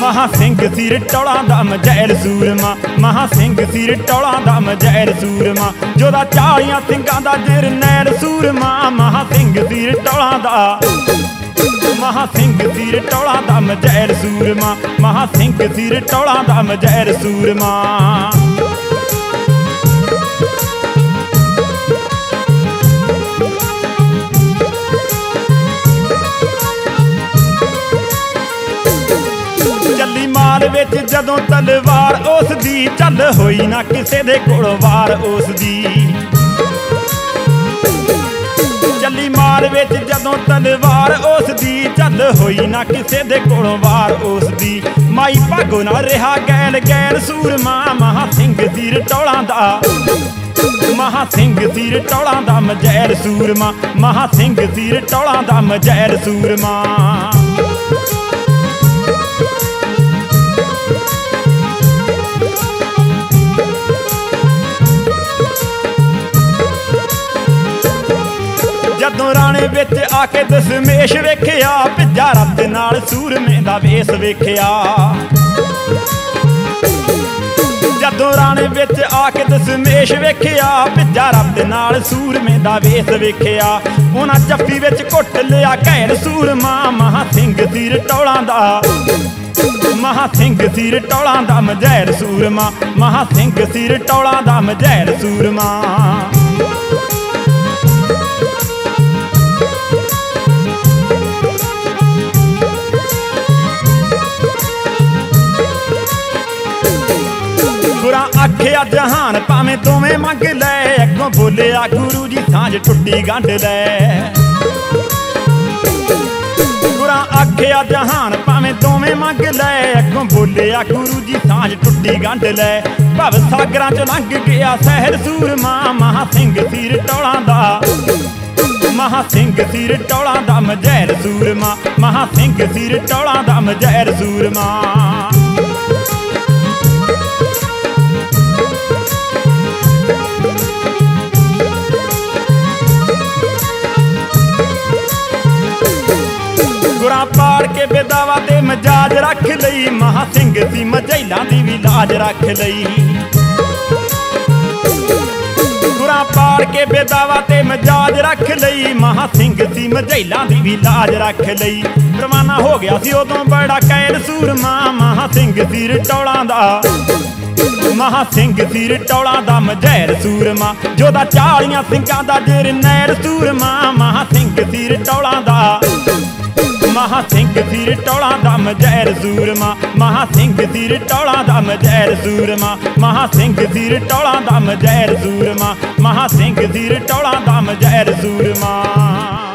ਮਹਾ ਸਿੰਘ ਸਿਰ ਟੌਲਾਂ ਦਾ ਮਜੈਲ ਸੂਰਮਾ, ਮਹਾ ਸਿੰਘ ਸਿਰ ਟੌਲਾਂ ਦਾ ਮਜੈਲ ਸੂਰਮਾ, ਜੋਦਾ 40 ਸਿੰਘਾਂ ਦਾ ਜਰਨੈਲ ਸੂਰਮਾ, ਮਹਾ ਸਿੰਘ ਸਿਰ ਟੌਲਾਂ ਦਾ, ਮਹਾ ਸਿੰਘ ਸਿਰ ਟੌਲਾਂ ਦਾ ਮਜੈਲ ਸੂਰਮਾ, ਮਹਾ ਸਿੰਘ ਸਿਰ ਟੌਲਾਂ ਦਾ ਮਜੈਲ ਸੂਰਮਾ। ਚੱਲੀ ਮਾਰ ਵਿੱਚ ਜਦੋਂ ਤਲਵਾਰ ਉਸ ਦੀ, ਚੱਲ ਹੋਈ ਨਾ ਕਿਸੇ ਦੇ ਕੋਲੋਂ ਵਾਰ ਉਸ ਦੀ। ਚੱਲੀ ਮਾਰ ਵਿੱਚ ਜਦੋਂ ਤਲਵਾਰ ਉਸ ਦੀ, ਚੱਲ ਹੋਈ ਨਾ ਕਿਸੇ ਦੇ ਕੋਲੋਂ ਵਾਰ ਉਸ ਦੀ। ਮਾਈ ਭਾਗੋ ਨਾ ਰਿਹਾ ਗੈਲ ਗੈਲ ਸੂਰਮਾ, ਮਹਾ ਸਿੰਘ ਸਿਰ ਟੌਲਾਂ ਦਾ, ਮਹਾ ਸਿੰਘ ਸਿਰ ਟੌਲਾਂ ਦਾ ਮਜੈਲ ਸੂਰਮਾ, ਮਹਾ ਸਿੰਘ ਸਿਰ ਟੌਲਾਂ ਦਾ ਮਜੈਲ ਸੂਰਮਾ। ਜਦੋਂ ਰਾਣੇ ਵਿੱਚ ਆ ਕੇ ਦਸ਼ਮੇਸ਼ ਵੇਖਿਆ, ਭਿੱਜਾ ਰੱਬ ਨਾਲ ਸੂਰਮੇ ਦਾ ਵੇਸ ਵੇਖਿਆ। ਜਦੋਂ ਰਾਣੇ ਵਿੱਚ ਆ ਕੇ ਦਸ਼ਮੇਸ਼ ਵੇਖਿਆ, ਭਿੱਜਾ ਰੱਬ ਨਾਲ ਸੂਰਮੇ ਦਾ ਵੇਸ ਵੇਖਿਆ। ਉਹਨਾਂ ਜੱਫੀ ਵਿੱਚ ਘੁੱਟ ਲਿਆ ਘੈਲ ਸੂਰਮਾ, ਮਹਾ ਸਿੰਘ ਸਿਰ ਟੌਲਾਂ ਦਾ, ਮਹਾ ਸਿੰਘ ਸਿਰ ਟੌਲਾਂ ਦਾ ਮਜੈਲ ਸੂਰਮਾ, ਮਹਾ ਸਿੰਘ ਸਿਰ ਟੌਲਾਂ ਦਾ ਮਜੈਲ ਸੂਰਮਾ। ਗੁਰਾਂ ਆਖਿਆ ਜਹਾਨ ਭਾਵੇਂ ਦੋਵੇਂ ਮੰਗ ਲੈ, ਅੱਗੋਂ ਬੋਲਿਆ ਗੁਰੂ ਜੀ ਸਾਂਝ ਟੁੱਟੀ ਗੰਢ ਲੈ। ਗੁਰਾਂ ਆਖਿਆ ਜਹਾਨ ਭਾਵੇਂ ਦੋਵੇਂ ਮੰਗ ਲੈ, ਅੱਗੋਂ ਬੋਲਿਆ ਗੁਰੂ ਜੀ ਸਾਂਝ ਟੁੱਟੀ ਗੰਢ ਲੈ। ਭਵ ਸਾਗਰਾਂ ਚੋਂ ਲੰਘ ਗਿਆ ਸਹਿਰ ਸੂਰਮਾ, ਮਹਾ ਸਿੰਘ ਸਿਰ ਟੌਲਾਂ ਦਾ, ਮਹਾ ਸਿੰਘ ਸਿਰ ਟੌਲਾਂ ਦਾ ਮਜੈਲ ਸੂਰਮਾ, ਮਹਾ ਸਿੰਘ ਸਿਰ ਟੌਲਾਂ ਦਾ ਮਜੈਲ ਸੂਰਮਾ। ਗੁਰਾਂ ਪਾੜ ਕੇ ਬੇਦਾਵਾ ਤੇ ਮਜਾਜ ਰੱਖ ਲਈ, ਮਹਾ ਸਿੰਘ ਸੀ ਮਜੈਲਾਂ ਦੀ ਵੀ ਲਾਜ ਰੱਖ ਲਈ। ਗੁਰਾਂ ਪਾੜ ਕੇ ਬੇਦਾਵਾ ਤੇ ਮਜਾਜ ਰੱਖ ਲਈ, ਮਹਾ ਸਿੰਘ ਸੀ ਮਜੈਲਾਂ ਦੀ ਵੀ ਲਾਜ ਰੱਖ ਲਈ। ਰਵਾਨਾ ਹੋ ਗਿਆ ਸੀ ਉਦੋਂ ਬੜਾ ਕੈਲ ਸੂਰਮਾ, ਮਹਾ ਸਿੰਘ ਸਿਰ ਟੌਲਾਂ ਦਾ, ਮਹਾ ਸਿੰਘ ਸਿਰ ਟੌਲਾਂ ਦਾ ਮਜੈਲ ਸੂਰਮਾ, ਜੋਦਾ 40 ਸਿੰਘਾਂ ਦਾ ਜਰਨੈਲ ਸੂਰਮਾ, ਮਹਾ ਸਿੰਘ ਸਿਰ ਟੌਲਾਂ ਦਾ, ਮਹਾ ਸਿੰਘ ਸਿਰ ਟੌਲਾਂ ਦਾ ਮਜੈਲ ਸੂਰਮਾ, ਮਹਾ ਸਿੰਘ ਸਿਰ ਟੌਲਾਂ ਦਾ ਮਜੈਲ ਸੂਰਮਾ, ਮਹਾ ਸਿੰਘ ਸਿਰ ਟੌਲਾਂ ਦਾ ਮਜੈਲ ਸੂਰਮਾ, ਮਹਾ ਸਿੰਘ ਸਿਰ ਟੌਲਾਂ ਦਾ ਮਜੈਲ ਸੂਰਮਾ।